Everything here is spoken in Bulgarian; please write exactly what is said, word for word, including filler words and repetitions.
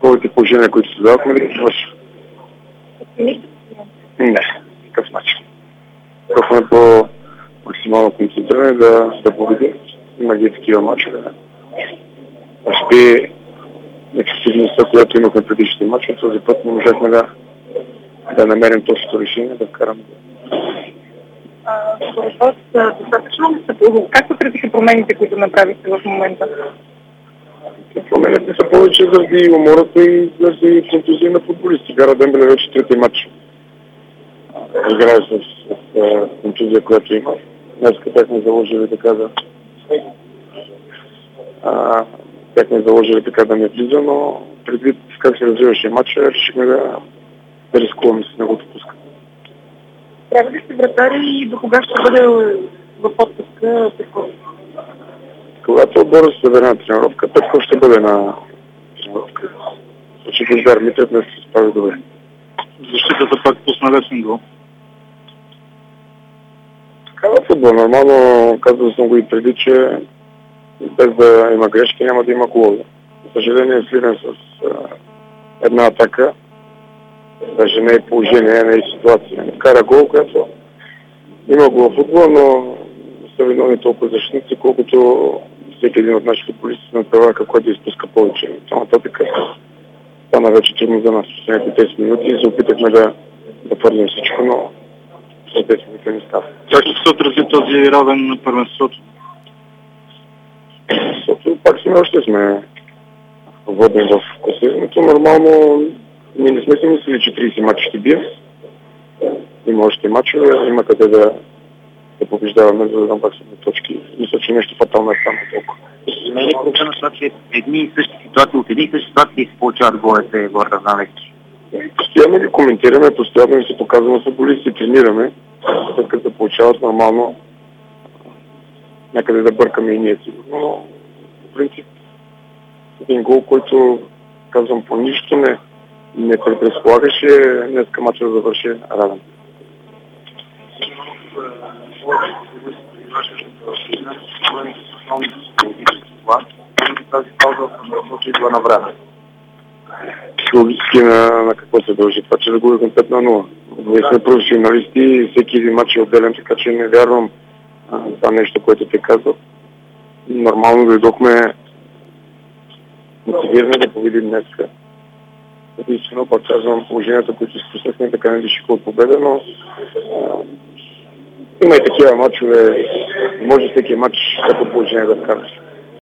рисковите положения, които се давахме, да ги свършим. Не, такъв начин. Пробваме по максимално концентриране да, да победим. Има ги такива мачове. Може би ефективността, която имахме предишните мачове, този път не можахме да, да намерим точното решение, да вкараме. Според вас, достатъчно ли са? Как подкрепиха промените, които направихте в момента? Промените са повече заради умората и заради контузия на футболисти. Гара Дембеле вече трети матч играе с, с, с контузия, която има. Днеска бяхме заложили така да... А, бяхме заложили така да не влиза, но предвид как се развиваше матча, решихме да, да рискуваме с неговото пускане. Трябва ли сте вратари и до кога ще бъде в отпуска Петков? Когато отбора се събере на тренировка, Петков ще бъде на тренировка. Случай Бождар Митев не се справи добре. Защитата пак пусна лесен гол. Такава футбол. Нормално, казвал съм го и преди, че без да има грешки няма да има голове. За съжаление, Сливен с а, една атака, даже не е положение, не е ситуация. Кара гол, която има го в футбол, но са виновни толкова защитници, колкото всеки един от нашите футболисти се направя какво да изпуска повече. Това нататък стана вече трудно за нас в последните десет минути и се опитахме да, да твърдим всичко, но след десет минути не става. Как ще се отрази този равен на първенството? Защото пак сме още сме водени в класирането. Нормално ние не сме си мислили, че тридесет мача ще бием. Има още мачове, има къде да, да побеждаваме, за да дам пак само точки. Мисля, че нещо фатално е станало толкова. Не е ли проблема това, че едни и същи ситуации, от едни и същи ситуации се получават голите Горда-Знамецки? Постоянно ги коментираме, постоянно ги се показваме футболисти, тренираме, след като се получават нормално някъде да бъркаме и ние сигурно, но в принцип един гол, който казвам по нищо не, не предразполагаше днеска мача да завърши равен. Тази пауза в случай била на време. Психологически на, на какво се дължи това, че загубихме пет на нула. Ние сме професионалисти и всеки един мач е отделен, така че не вярвам а, това нещо, което те казват. Нормално дойдохме мотивиране да победим днеска. Единствено, пак казвам, положението, които се спуснахме, така не лишиха от победа, но а, има и такива матчове, може всеки матч като положение да вкараш.